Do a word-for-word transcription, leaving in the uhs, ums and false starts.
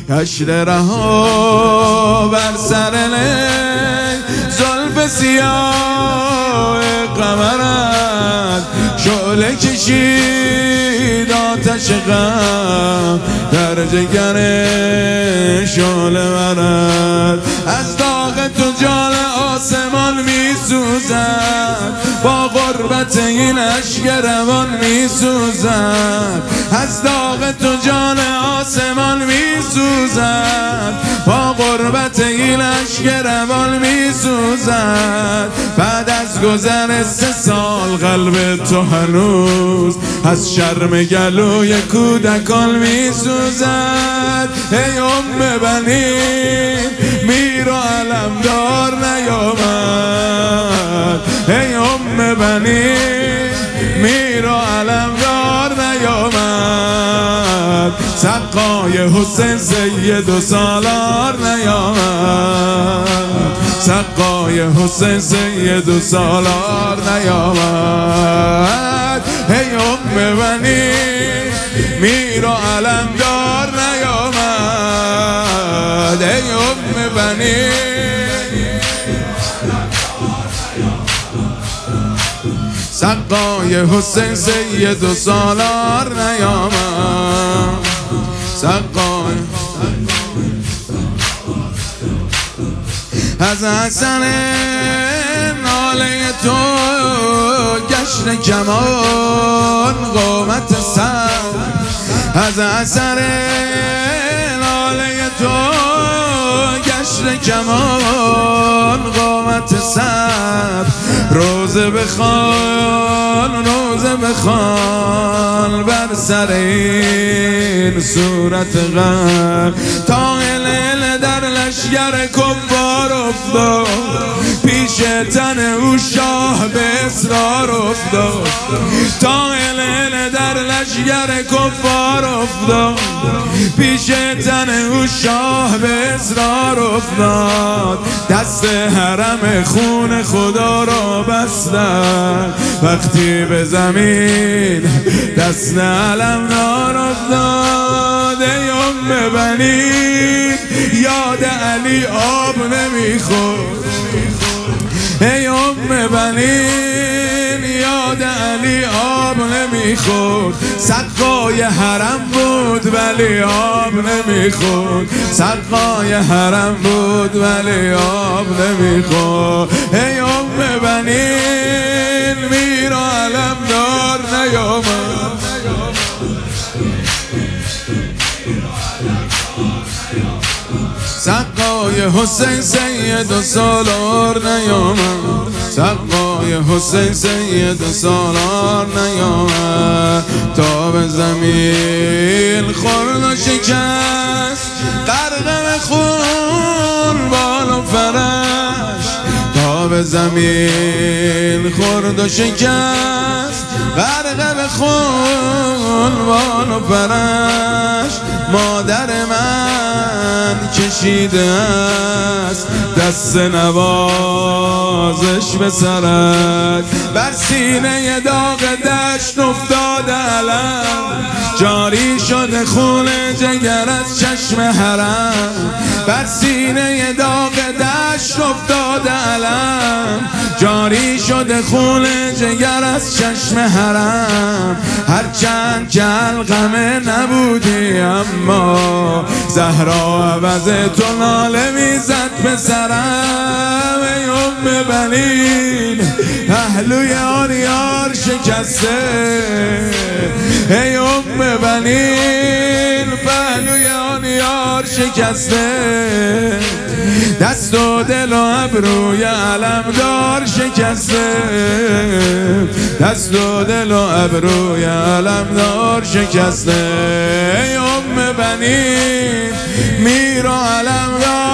گشت رها بر سر لی زلف سیاه قمرت شعله کشید آتش غم در جگر شعله برد از داغ تو جان آسمان می سوزد با غربت این اشک روان می سوزد از داغ تو جان آسمان می سوزد با غربت این اشک روان می سوزد بعد از گذر سه سال قلب تو هنوز از شرم گلوی کودکان می سوزد ای ام بنی میر و علمدار نیامد ای ام بنی میر و علمدار نیامد سقای حسین سید و سالار نیامد سقای حسین سید و سالار نیامد ای ام بنی میر و علمدار نیامد ای ام بنی سقای حسین سید و سالار نیامد سقای از حسن ناله تو گشت کمان قامت سر از اثر ناله تو گشت کمان قامت سر روزه بخوان روزه بخوان بر سر این صورت غم تا لیل در لشگر کفار افتاد پیش تن او شاه به اصرار افتاد تا لیل در لشگر کفار افتاد پیش تن او شاه به اصرار افتاد دست حرم خون خدا را بستن وقتی به زمین دست علمدار افتاد ای ام بنی یاد علی آب نمیخورد ای ام بنی یاد علی آب نمیخورد سقای حرم بود ولی آب نمیخورد سقای حرم بود ولی آب نمیخورد ای ام بنی میر و علمدار نیامد سقای حسین سید و سالار نیامد سقای حسین سید و سالار نیامد تا به زمین خورد و شکست غرق به خون بال و فرش تا به زمین خورد و شکست غرق به خون بال و فرش مادر من کشیده است دست نوازش به سرک بر سینه داغ دشت افتاده علم جاری شده خون جگر از چشم حرم بر سینه داغ دشت افتاده علم جاری شده خون جگر از چشم حرم هرچند که القمه نبودی اما زهرا عوض تو ناله میزد به سرم ای ام بنین پهلوی آن یار شکسته ای ام بنین پهلوی آن یار شکسته دست و دل و ابروی علمدار شکسته دست و دل و ابروی علمدار شکسته ای ام بنین میر و علمدار